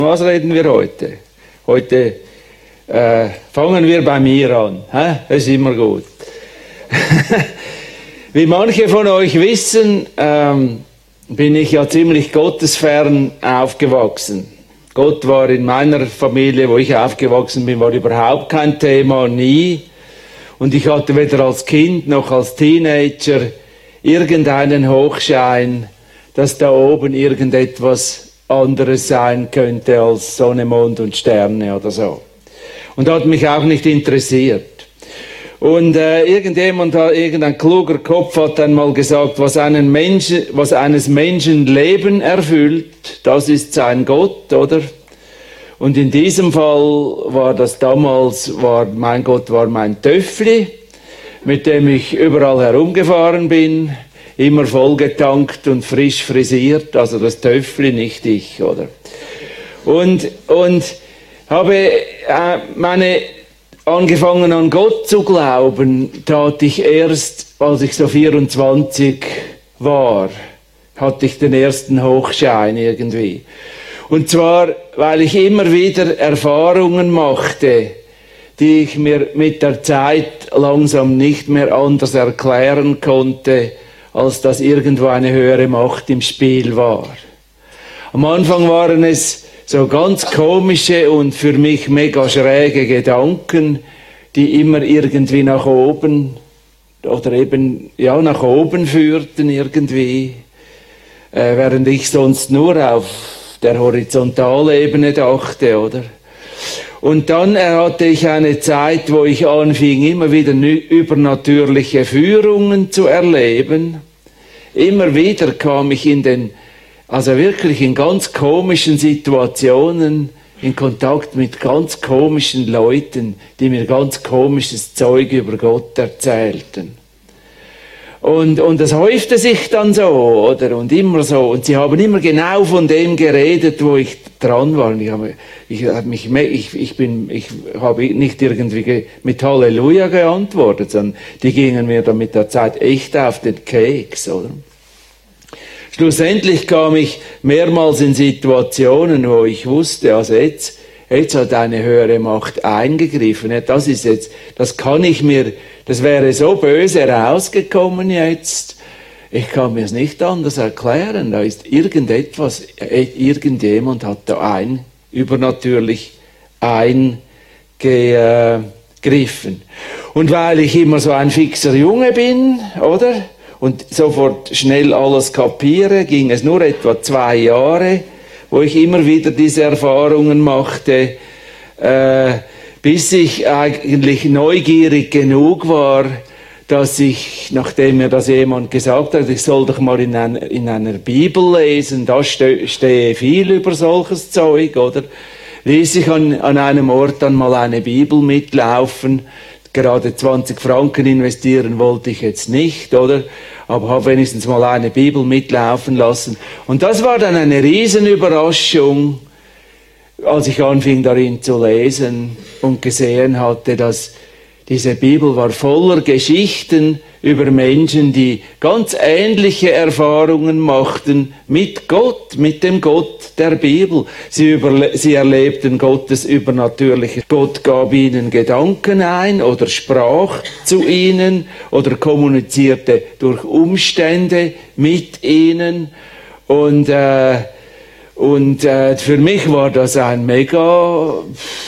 Was reden wir heute? Heute fangen wir bei mir an. Das ist immer gut. Wie manche von euch wissen, bin ich ja ziemlich gottesfern aufgewachsen. Gott war in meiner Familie, wo ich aufgewachsen bin, war überhaupt kein Thema, nie. Und ich hatte weder als Kind noch als Teenager irgendeinen Hochschein, dass da oben irgendetwas anderes sein könnte als Sonne, Mond und Sterne oder so. Und hat mich auch nicht interessiert. Und irgendein kluger Kopf hat einmal gesagt, was eines Menschen Leben erfüllt, das ist sein Gott, oder? Und in diesem Fall war das damals, mein Gott war mein Töffli, mit dem ich überall herumgefahren bin, immer vollgetankt und frisch frisiert, also das Töffli, nicht ich, oder? Und habe angefangen an Gott zu glauben, tat ich erst, als ich so 24 war, hatte ich den ersten Hochschein irgendwie. Und zwar, weil ich immer wieder Erfahrungen machte, die ich mir mit der Zeit langsam nicht mehr anders erklären konnte, als dass irgendwo eine höhere Macht im Spiel war. Am Anfang waren es so ganz komische und für mich mega schräge Gedanken, die immer irgendwie nach oben oder eben ja nach oben führten irgendwie, während ich sonst nur auf der Horizontalebene dachte, oder? Und dann hatte ich eine Zeit, wo ich anfing, immer wieder übernatürliche Führungen zu erleben. Immer wieder kam ich also wirklich in ganz komischen Situationen in Kontakt mit ganz komischen Leuten, die mir ganz komisches Zeug über Gott erzählten. Und das häufte sich dann so, oder? Und immer so. Und sie haben immer genau von dem geredet, wo ich dran war. Und ich habe nicht irgendwie mit Halleluja geantwortet, sondern die gingen mir dann mit der Zeit echt auf den Keks, oder? Schlussendlich kam ich mehrmals in Situationen, wo ich wusste, also jetzt hat eine höhere Macht eingegriffen. Das wäre so böse rausgekommen jetzt. Ich kann mir es nicht anders erklären. Da ist irgendjemand hat da übernatürlich eingegriffen. Und weil ich immer so ein fixer Junge bin, oder? Und sofort schnell alles kapiere, ging es nur etwa 2 Jahre, wo ich immer wieder diese Erfahrungen machte, bis ich eigentlich neugierig genug war, dass ich, nachdem mir das jemand gesagt hat, ich soll doch mal in einer Bibel lesen, da stehe viel über solches Zeug, oder? Ließ ich an einem Ort dann mal eine Bibel mitlaufen. Gerade 20 Franken investieren wollte ich jetzt nicht, oder? Aber habe wenigstens mal eine Bibel mitlaufen lassen. Und das war dann eine Riesenüberraschung, als ich anfing darin zu lesen und gesehen hatte, dass diese Bibel war voller Geschichten über Menschen, die ganz ähnliche Erfahrungen machten mit Gott, mit dem Gott der Bibel. Sie erlebten Gottes Übernatürliches. Gott gab ihnen Gedanken ein oder sprach zu ihnen oder kommunizierte durch Umstände mit ihnen. Und für mich war das ein mega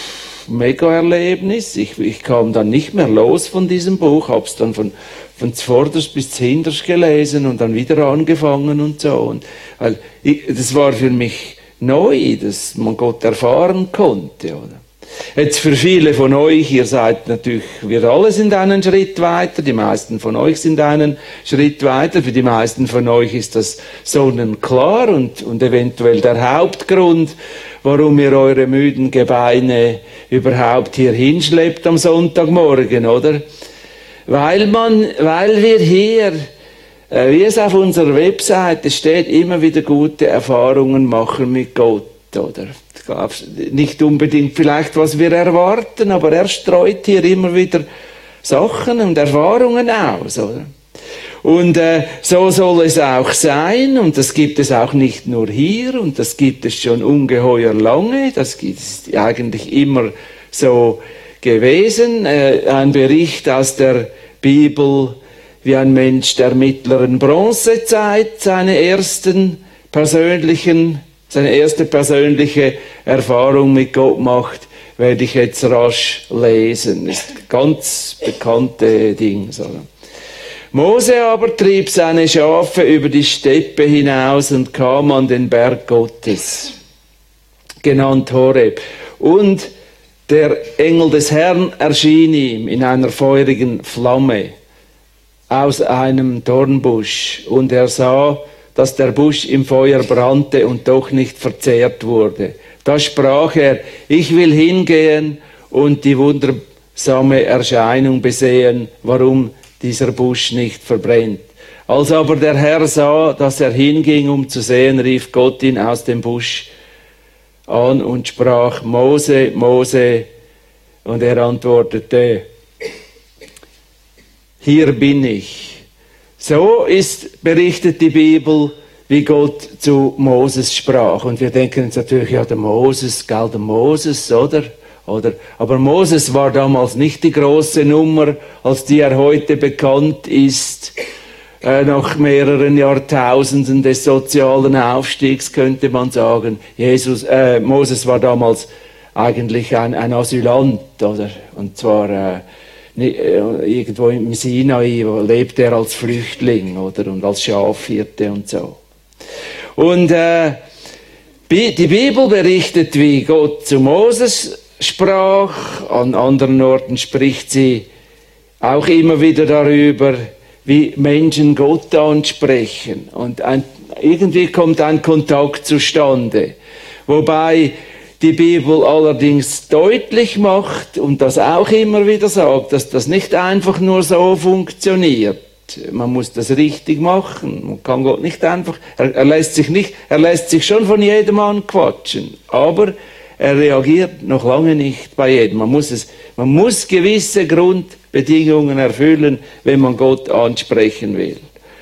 Erlebnis. Ich kam dann nicht mehr los von diesem Buch, hab's dann von zuvorderst bis zuhinterst gelesen und dann wieder angefangen und so. Und das war für mich neu, dass man Gott erfahren konnte, oder? Jetzt für viele von euch, wir alle sind einen Schritt weiter, die meisten von euch sind einen Schritt weiter, für die meisten von euch ist das sonnenklar und eventuell der Hauptgrund, warum ihr eure müden Gebeine überhaupt hier hinschleppt am Sonntagmorgen, oder? Weil wir hier, wie es auf unserer Webseite steht, immer wieder gute Erfahrungen machen mit Gott, oder? Nicht unbedingt vielleicht, was wir erwarten, aber er streut hier immer wieder Sachen und Erfahrungen aus, oder? Und so soll es auch sein, und das gibt es auch nicht nur hier, und das gibt es schon ungeheuer lange, das ist eigentlich immer so gewesen. Ein Bericht aus der Bibel, wie ein Mensch der mittleren Bronzezeit seine erste persönliche Erfahrung mit Gott macht, werde ich jetzt rasch lesen. Das ist ein ganz bekannte Ding. Mose aber trieb seine Schafe über die Steppe hinaus und kam an den Berg Gottes, genannt Horeb. Und der Engel des Herrn erschien ihm in einer feurigen Flamme aus einem Dornbusch. Und er sah, dass der Busch im Feuer brannte und doch nicht verzehrt wurde. Da sprach er: Ich will hingehen und die wundersame Erscheinung besehen, warum dieser Busch nicht verbrennt. Als aber der Herr sah, dass er hinging, um zu sehen, rief Gott ihn aus dem Busch an und sprach: Mose, Mose. Und er antwortete: Hier bin ich. So berichtet die Bibel, wie Gott zu Moses sprach. Und wir denken jetzt natürlich, ja, der Moses, oder? Aber Moses war damals nicht die große Nummer, als die er heute bekannt ist. Nach mehreren Jahrtausenden des sozialen Aufstiegs könnte man sagen, Moses war damals eigentlich ein Asylant, oder? Und zwar irgendwo im Sinai lebte er als Flüchtling, oder? Und als Schafhirte und so. Und die Bibel berichtet, wie Gott zu Moses sprach. An anderen Orten spricht sie auch immer wieder darüber, wie Menschen Gott ansprechen. Und irgendwie kommt ein Kontakt zustande. Wobei die Bibel allerdings deutlich macht und das auch immer wieder sagt, dass das nicht einfach nur so funktioniert. Man muss das richtig machen. Man kann Gott nicht einfach, er lässt sich schon von jedem anquatschen, aber er reagiert noch lange nicht bei jedem. Man muss gewisse Grundbedingungen erfüllen, wenn man Gott ansprechen will.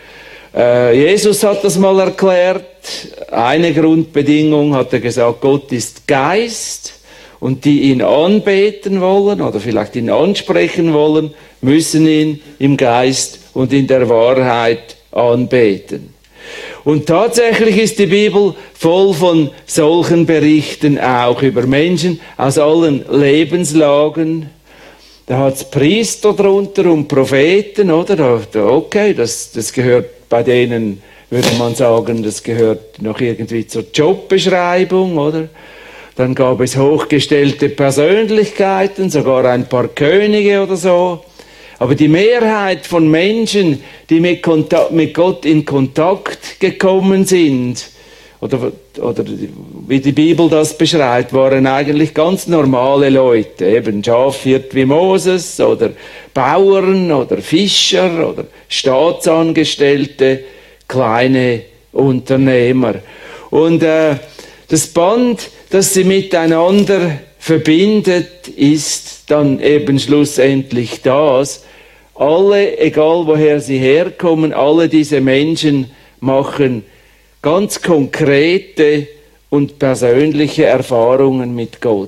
Jesus hat das mal erklärt. Eine Grundbedingung hat er gesagt: Gott ist Geist, und die ihn anbeten wollen oder vielleicht ihn ansprechen wollen, müssen ihn im Geist und in der Wahrheit anbeten. Und tatsächlich ist die Bibel voll von solchen Berichten auch über Menschen aus allen Lebenslagen. Da hat es Priester drunter und Propheten, oder? Okay, das gehört bei denen, würde man sagen, das gehört noch irgendwie zur Jobbeschreibung, oder? Dann gab es hochgestellte Persönlichkeiten, sogar ein paar Könige oder so. Aber die Mehrheit von Menschen, die mit Gott in Kontakt gekommen sind, oder wie die Bibel das beschreibt, waren eigentlich ganz normale Leute, eben Schafhirt wie Moses, oder Bauern, oder Fischer, oder Staatsangestellte, kleine Unternehmer. Und das Band, das sie miteinander verbindet, ist dann eben schlussendlich das: alle, egal woher sie herkommen, alle diese Menschen machen ganz konkrete und persönliche Erfahrungen mit Gott.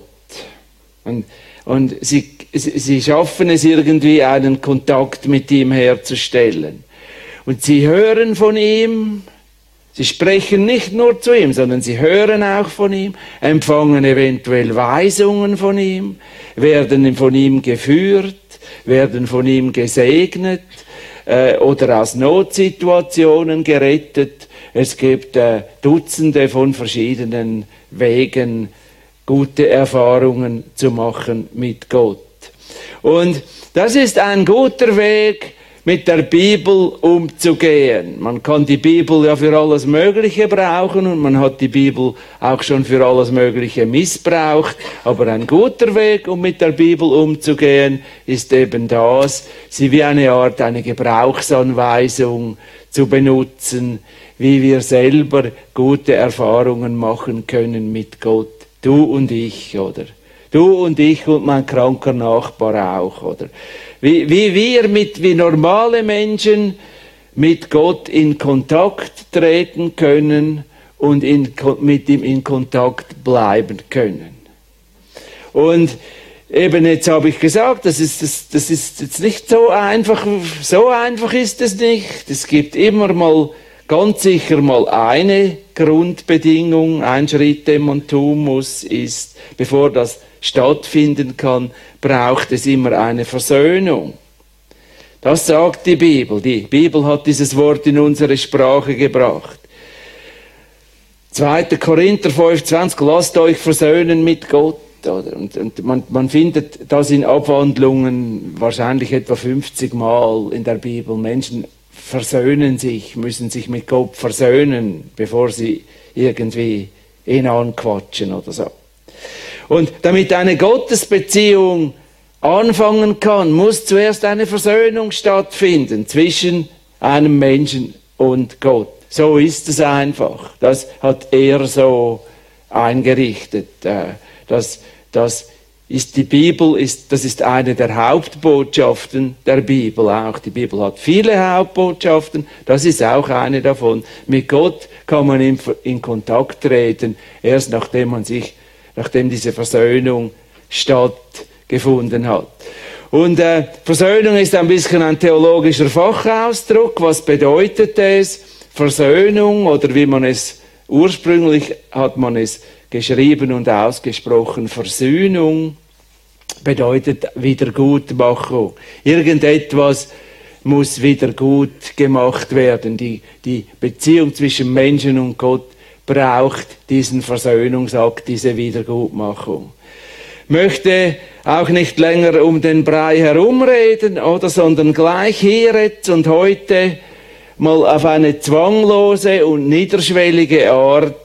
Und sie schaffen es irgendwie, einen Kontakt mit ihm herzustellen. Und sie hören von ihm, sie sprechen nicht nur zu ihm, sondern sie hören auch von ihm, empfangen eventuell Weisungen von ihm, werden von ihm geführt, werden von ihm gesegnet oder aus Notsituationen gerettet. Es gibt Dutzende von verschiedenen Wegen, gute Erfahrungen zu machen mit Gott. Und das ist ein guter Weg, mit der Bibel umzugehen. Man kann die Bibel ja für alles Mögliche brauchen und man hat die Bibel auch schon für alles Mögliche missbraucht. Aber ein guter Weg, um mit der Bibel umzugehen, ist eben das, sie wie eine Gebrauchsanweisung zu benutzen, wie wir selber gute Erfahrungen machen können mit Gott. Du und ich, oder? Du und ich und mein kranker Nachbar auch, oder? Wie normale Menschen mit Gott in Kontakt treten können und mit ihm in Kontakt bleiben können. Und eben jetzt habe ich gesagt, das ist jetzt nicht so einfach ist es nicht. Es gibt immer mal, ganz sicher mal eine Grundbedingung, ein Schritt, den man tun muss, ist, bevor das stattfinden kann, braucht es immer eine Versöhnung. Das sagt die Bibel. Die Bibel hat dieses Wort in unsere Sprache gebracht. 2. Korinther 5,20, lasst euch versöhnen mit Gott. Und man findet das in Abwandlungen wahrscheinlich etwa 50 Mal in der Bibel. Menschen versöhnen sich, müssen sich mit Gott versöhnen, bevor sie irgendwie ihn anquatschen oder so. Und damit eine Gottesbeziehung anfangen kann, muss zuerst eine Versöhnung stattfinden zwischen einem Menschen und Gott. So ist es einfach. Das hat er so eingerichtet. Das ist die Bibel, das ist eine der Hauptbotschaften der Bibel auch. Die Bibel hat viele Hauptbotschaften, das ist auch eine davon. Mit Gott kann man in Kontakt treten, erst nachdem diese Versöhnung stattgefunden hat. Und Versöhnung ist ein bisschen ein theologischer Fachausdruck. Was bedeutet es? Versöhnung, oder wie man es ursprünglich hat man es geschrieben und ausgesprochen, Versöhnung bedeutet Wiedergutmachung. Irgendetwas muss wieder gut gemacht werden. Die Beziehung zwischen Menschen und Gott braucht diesen Versöhnungsakt, diese Wiedergutmachung. Möchte auch nicht länger um den Brei herumreden, sondern gleich hier jetzt und heute mal auf eine zwanglose und niederschwellige Art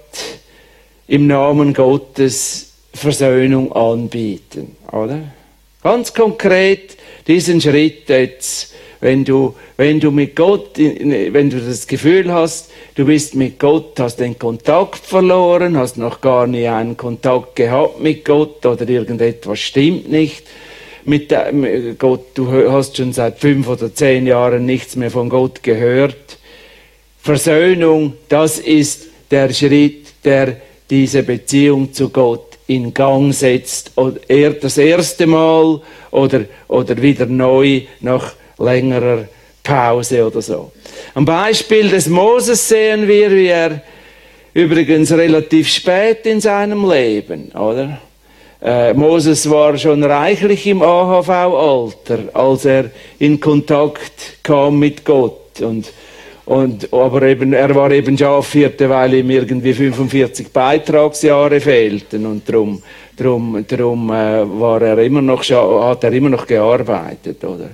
im Namen Gottes Versöhnung anbieten, oder? Ganz konkret diesen Schritt jetzt, wenn du mit Gott, wenn du das Gefühl hast, du bist mit Gott, hast den Kontakt verloren, hast noch gar nie einen Kontakt gehabt mit Gott oder irgendetwas stimmt nicht mit Gott, du hast schon seit 5 oder 10 Jahren nichts mehr von Gott gehört. Versöhnung, das ist der Schritt, der diese Beziehung zu Gott in Gang setzt, oder er das erste Mal oder wieder neu nach längerer Pause oder so. Am Beispiel des Moses sehen wir, wie er übrigens relativ spät in seinem Leben, oder? Moses war schon reichlich im AHV-Alter, als er in Kontakt kam mit Gott. Aber eben, er war eben Schafhirte, weil ihm irgendwie 45 Beitragsjahre fehlten und drum hat er immer noch gearbeitet, oder?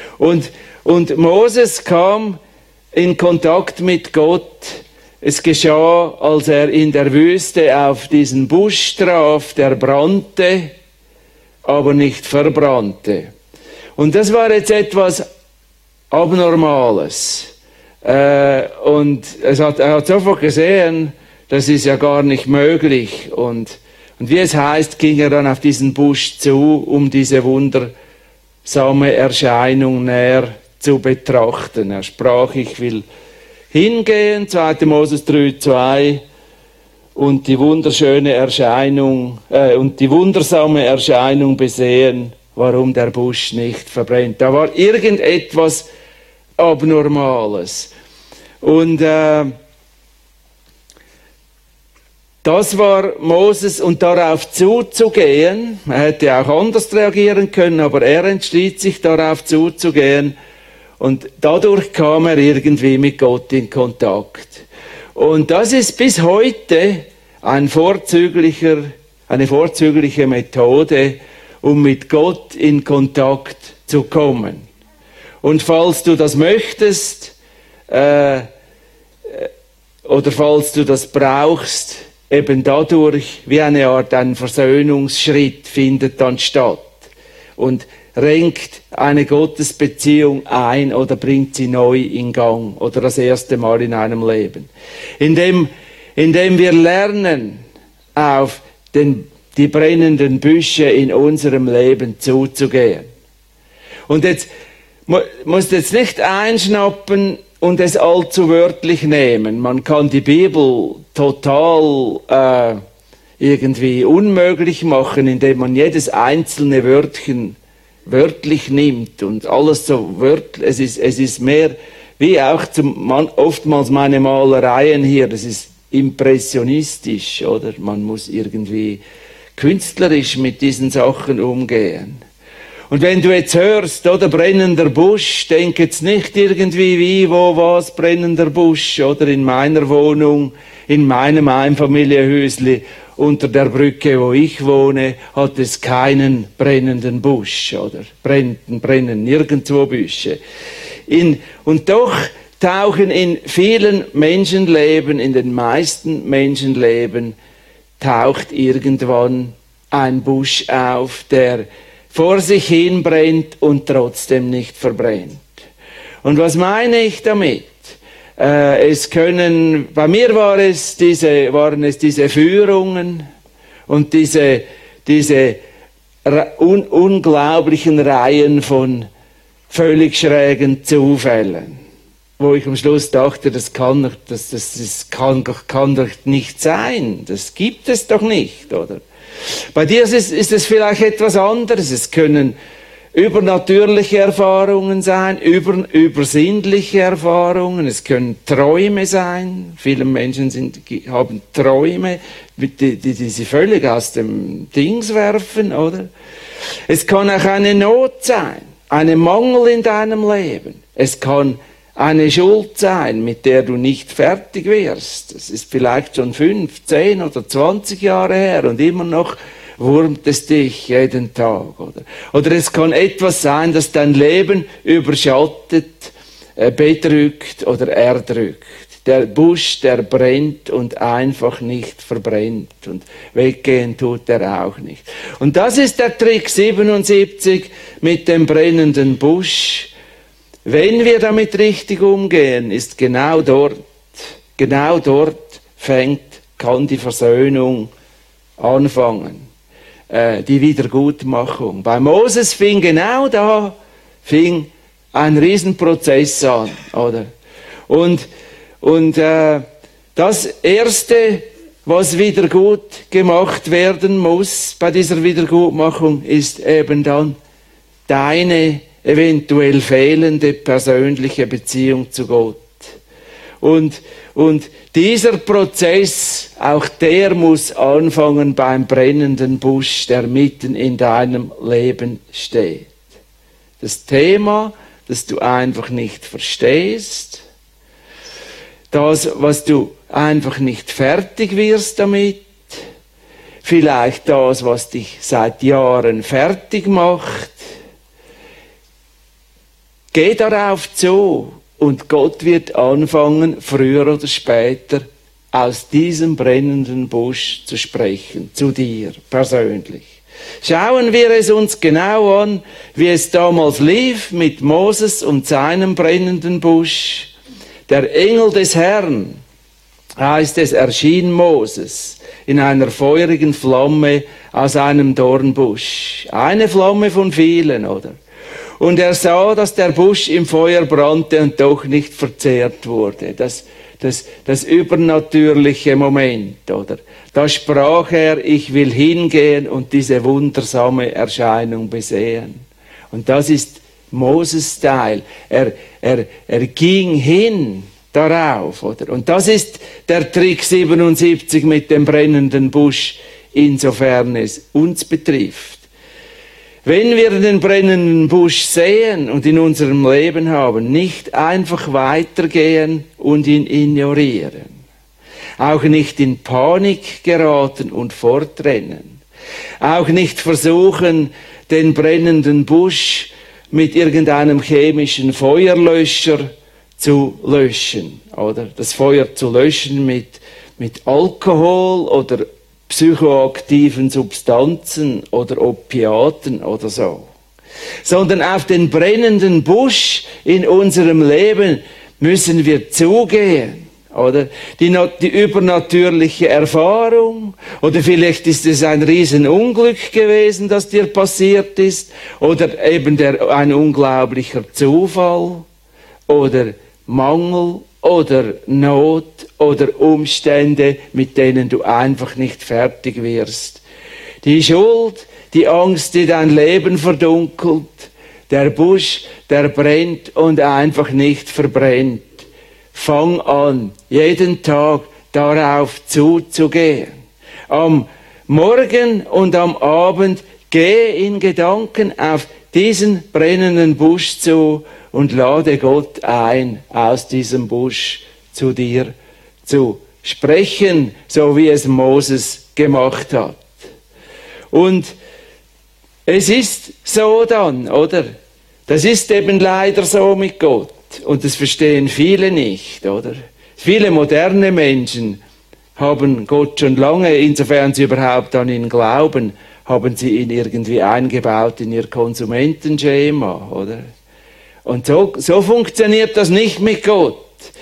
Und Moses kam in Kontakt mit Gott. Es geschah, als er in der Wüste auf diesen Busch traf, der brannte, aber nicht verbrannte. Und das war jetzt etwas Abnormales. Und er hat sofort gesehen, das ist ja gar nicht möglich. Und wie es heißt, ging er dann auf diesen Busch zu, um diese wundersame Erscheinung näher zu betrachten. Er sprach, ich will hingehen, 2. Moses 3,2, und die wundersame Erscheinung besehen, warum der Busch nicht verbrennt. Da war irgendetwas Abnormales. Und das war Moses, und darauf zuzugehen, er hätte auch anders reagieren können, aber er entschied sich, darauf zuzugehen, und dadurch kam er irgendwie mit Gott in Kontakt. Und das ist bis heute eine vorzügliche Methode, um mit Gott in Kontakt zu kommen. Und falls du das möchtest, oder falls du das brauchst, eben dadurch, wie eine Art ein Versöhnungsschritt findet dann statt und renkt eine Gottesbeziehung ein oder bringt sie neu in Gang oder das erste Mal in einem Leben. Indem wir lernen, auf die brennenden Büsche in unserem Leben zuzugehen. Und jetzt musst du jetzt nicht einschnappen, und es allzu wörtlich nehmen. Man kann die Bibel total irgendwie unmöglich machen, indem man jedes einzelne Wörtchen wörtlich nimmt und alles so wörtlich. Es ist mehr wie auch oftmals meine Malereien hier, das ist impressionistisch, oder? Man muss irgendwie künstlerisch mit diesen Sachen umgehen. Und wenn du jetzt hörst, oder, brennender Busch, denk jetzt nicht irgendwie wie, wo, was, brennender Busch, oder in meiner Wohnung, in meinem Einfamilienhäusli, unter der Brücke, wo ich wohne, hat es keinen brennenden Busch, oder? Brennen nirgendwo Büsche. Und doch tauchen in vielen Menschenleben, in den meisten Menschenleben, taucht irgendwann ein Busch auf, der vor sich hin brennt und trotzdem nicht verbrennt. Und was meine ich damit? Bei mir waren es diese Führungen und diese unglaublichen Reihen von völlig schrägen Zufällen, wo ich am Schluss dachte, das kann doch nicht sein, das gibt es doch nicht, oder? Bei dir ist es vielleicht etwas anderes, es können übernatürliche Erfahrungen sein, übersinnliche Erfahrungen, es können Träume sein. Viele Menschen haben Träume, die sie völlig aus dem Dings werfen, oder? Es kann auch eine Not sein, ein Mangel in deinem Leben. Es kann eine Schuld sein, mit der du nicht fertig wirst. Das ist vielleicht schon 5, 10 oder 20 Jahre her und immer noch wurmt es dich jeden Tag, oder? Oder es kann etwas sein, das dein Leben überschattet, bedrückt oder erdrückt. Der Busch, der brennt und einfach nicht verbrennt und weggehen tut er auch nicht. Und das ist der Trick 77 mit dem brennenden Busch. Wenn wir damit richtig umgehen, ist genau dort kann die Versöhnung anfangen. Die Wiedergutmachung. Bei Moses fing ein Riesenprozess an, oder? Und das Erste, was wieder gut gemacht werden muss bei dieser Wiedergutmachung, ist eben dann deine eventuell fehlende persönliche Beziehung zu Gott. Und dieser Prozess, auch der muss anfangen beim brennenden Busch, der mitten in deinem Leben steht. Das Thema, das du einfach nicht verstehst, das, was du einfach nicht fertig wirst damit, vielleicht das, was dich seit Jahren fertig macht. Geh darauf zu. Und Gott wird anfangen, früher oder später, aus diesem brennenden Busch zu sprechen, zu dir persönlich. Schauen wir es uns genau an, wie es damals lief mit Moses und seinem brennenden Busch. Der Engel des Herrn, heißt es, erschien Moses in einer feurigen Flamme aus einem Dornbusch. Eine Flamme von vielen, oder? Und er sah, dass der Busch im Feuer brannte und doch nicht verzehrt wurde. Das übernatürliche Moment, oder? Da sprach er, ich will hingehen und diese wundersame Erscheinung besehen. Und das ist Moses Teil. Er ging hin darauf, oder? Und das ist der Trick 77 mit dem brennenden Busch, insofern es uns betrifft. Wenn wir den brennenden Busch sehen und in unserem Leben haben, nicht einfach weitergehen und ihn ignorieren. Auch nicht in Panik geraten und fortrennen. Auch nicht versuchen, den brennenden Busch mit irgendeinem chemischen Feuerlöscher zu löschen. Oder das Feuer zu löschen mit Alkohol oder psychoaktiven Substanzen oder Opiaten oder so. Sondern auf den brennenden Busch in unserem Leben müssen wir zugehen. Oder die übernatürliche Erfahrung, oder vielleicht ist es ein Riesenunglück gewesen, das dir passiert ist, oder eben ein unglaublicher Zufall, oder Mangel oder Not oder Umstände, mit denen du einfach nicht fertig wirst. Die Schuld, die Angst, die dein Leben verdunkelt, der Busch, der brennt und einfach nicht verbrennt. Fang an, jeden Tag darauf zuzugehen. Am Morgen und am Abend gehe in Gedanken auf diesen brennenden Busch zu und lade Gott ein, aus diesem Busch zu dir zu sprechen, so wie es Moses gemacht hat. Und es ist so dann, oder? Das ist eben leider so mit Gott. Und das verstehen viele nicht, oder? Viele moderne Menschen haben Gott schon lange, insofern sie überhaupt an ihn glauben, haben sie ihn irgendwie eingebaut in ihr Konsumentenschema, oder? Und so funktioniert das nicht mit Gott.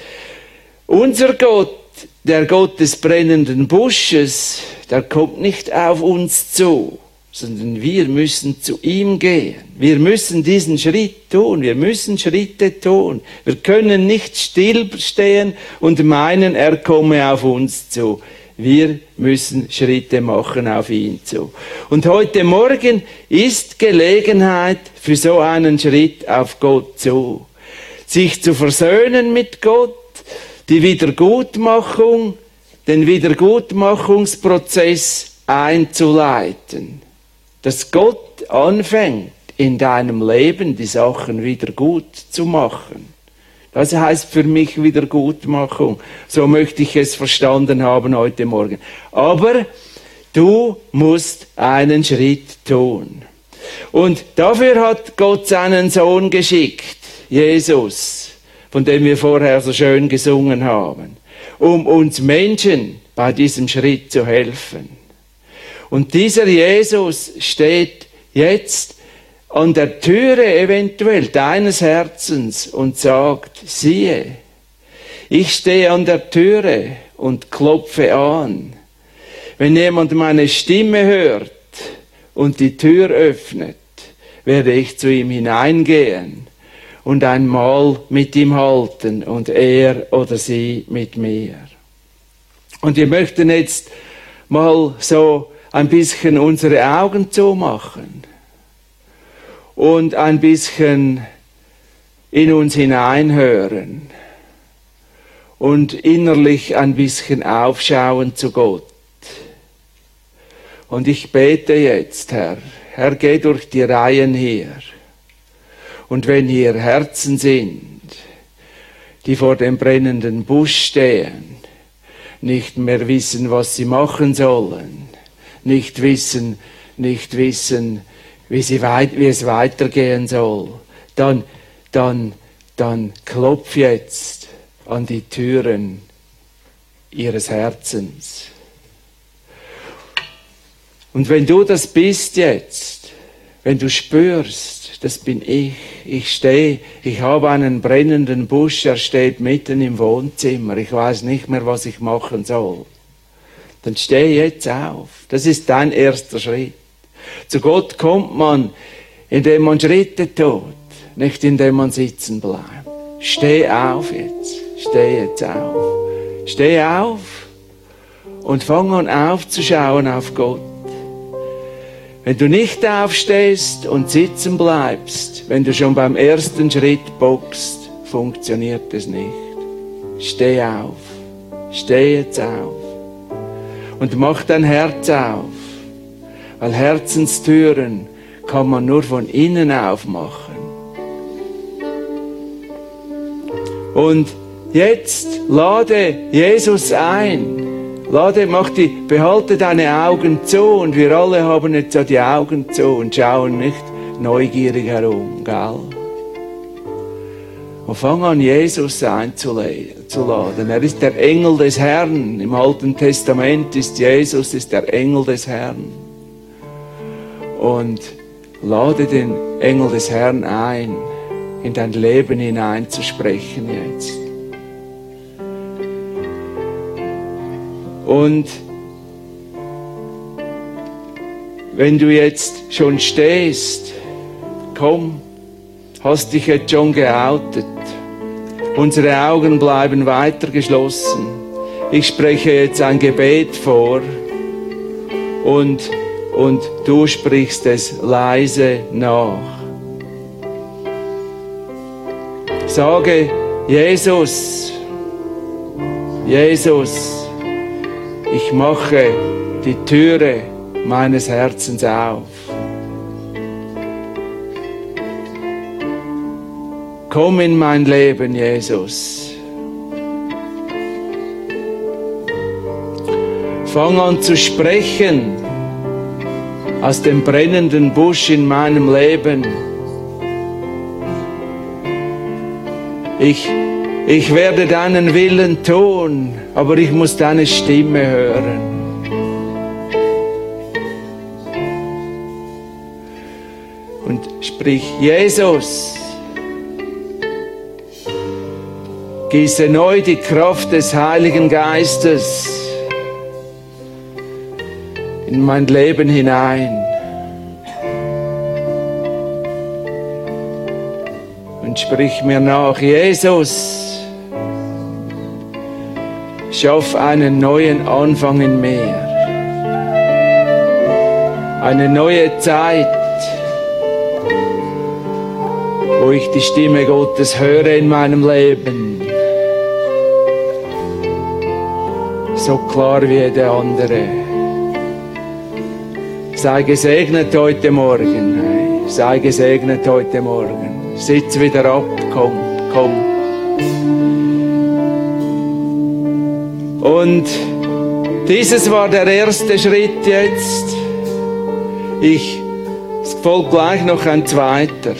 Unser Gott, der Gott des brennenden Busches, der kommt nicht auf uns zu, sondern wir müssen zu ihm gehen. Wir müssen diesen Schritt tun, wir müssen Schritte tun. Wir können nicht stillstehen und meinen, er komme auf uns zu. Wir müssen Schritte machen auf ihn zu. Und heute Morgen ist Gelegenheit für so einen Schritt auf Gott zu. Sich zu versöhnen mit Gott, die Wiedergutmachung, den Wiedergutmachungsprozess einzuleiten. Dass Gott anfängt, in deinem Leben die Sachen wieder gut zu machen. Das heißt für mich Wiedergutmachung. So möchte ich es verstanden haben heute Morgen. Aber du musst einen Schritt tun. Und dafür hat Gott seinen Sohn geschickt, Jesus, von dem wir vorher so schön gesungen haben, um uns Menschen bei diesem Schritt zu helfen. Und dieser Jesus steht jetzt an der Türe eventuell deines Herzens und sagt, siehe, ich stehe an der Türe und klopfe an. Wenn jemand meine Stimme hört und die Tür öffnet, werde ich zu ihm hineingehen und ein Mahl mit ihm halten und er oder sie mit mir. Und wir möchten jetzt mal so ein bisschen unsere Augen zumachen und ein bisschen in uns hineinhören und innerlich ein bisschen aufschauen zu Gott. Und ich bete jetzt, Herr, geh durch die Reihen hier. Und wenn hier Herzen sind, die vor dem brennenden Busch stehen, nicht mehr wissen, was sie machen sollen, nicht wissen, wie es weitergehen soll, dann klopf jetzt an die Türen ihres Herzens. Und wenn du das bist jetzt, wenn du spürst, das bin ich habe einen brennenden Busch, er steht mitten im Wohnzimmer, ich weiß nicht mehr, was ich machen soll, dann steh jetzt auf. Das ist dein erster Schritt. Zu Gott kommt man, indem man Schritte tut, nicht indem man sitzen bleibt. Steh auf jetzt. Steh jetzt auf. Steh auf und fang an aufzuschauen auf Gott. Wenn du nicht aufstehst und sitzen bleibst, wenn du schon beim ersten Schritt bockst, funktioniert es nicht. Steh auf. Steh jetzt auf. Und mach dein Herz auf. Weil Herzenstüren kann man nur von innen aufmachen. Und jetzt lade Jesus ein. Behalte deine Augen zu. Und wir alle haben jetzt ja die Augen zu und schauen nicht neugierig herum, gell? Und fang an, Jesus einzuladen. Er ist der Engel des Herrn. Im Alten Testament ist Jesus der Engel des Herrn. Und lade den Engel des Herrn ein, in dein Leben hineinzusprechen jetzt. Und wenn du jetzt schon stehst, komm, hast dich jetzt schon geoutet. Unsere Augen bleiben weiter geschlossen. Ich spreche jetzt ein Gebet vor und du sprichst es leise nach. Sage, Jesus, Jesus, ich mache die Türe meines Herzens auf. Komm in mein Leben, Jesus. Fang an zu sprechen aus dem brennenden Busch in meinem Leben. Ich werde deinen Willen tun, aber ich muss deine Stimme hören. Und sprich, Jesus, gieße neu die Kraft des Heiligen Geistes in mein Leben hinein. Und sprich mir nach, Jesus, schaff einen neuen Anfang in mir. Eine neue Zeit, wo ich die Stimme Gottes höre in meinem Leben. So klar wie der andere. Sei gesegnet heute Morgen. Sei gesegnet heute Morgen. Sitz wieder ab, komm. Und dieses war der erste Schritt jetzt. Es folgt gleich noch ein zweiter.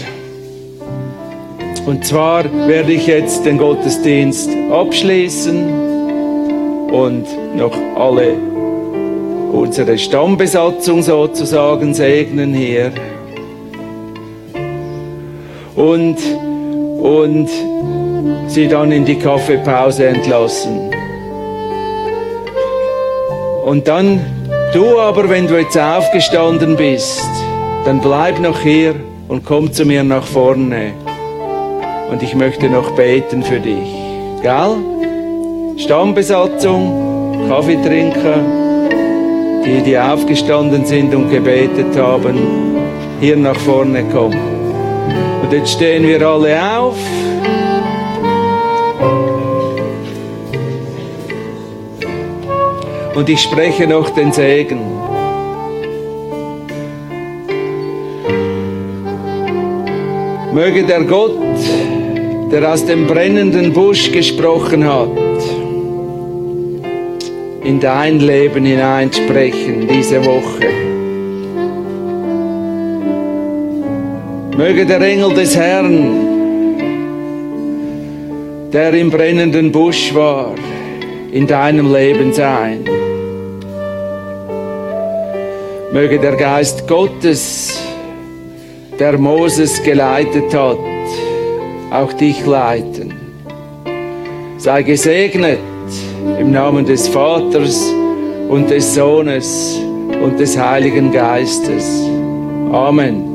Und zwar werde ich jetzt den Gottesdienst abschließen und noch alle unsere Stammbesatzung sozusagen segnen hier. Und sie dann in die Kaffeepause entlassen. Und dann, du aber, wenn du jetzt aufgestanden bist, dann bleib noch hier und komm zu mir nach vorne. Und ich möchte noch beten für dich. Gell? Stammbesatzung, Kaffee trinken, die aufgestanden sind und gebetet haben, hier nach vorne kommen. Und jetzt stehen wir alle auf. Und ich spreche noch den Segen. Möge der Gott, der aus dem brennenden Busch gesprochen hat, in dein Leben hineinsprechen diese Woche. Möge der Engel des Herrn, der im brennenden Busch war, in deinem Leben sein. Möge der Geist Gottes, der Moses geleitet hat, auch dich leiten. Sei gesegnet im Namen des Vaters und des Sohnes und des Heiligen Geistes. Amen.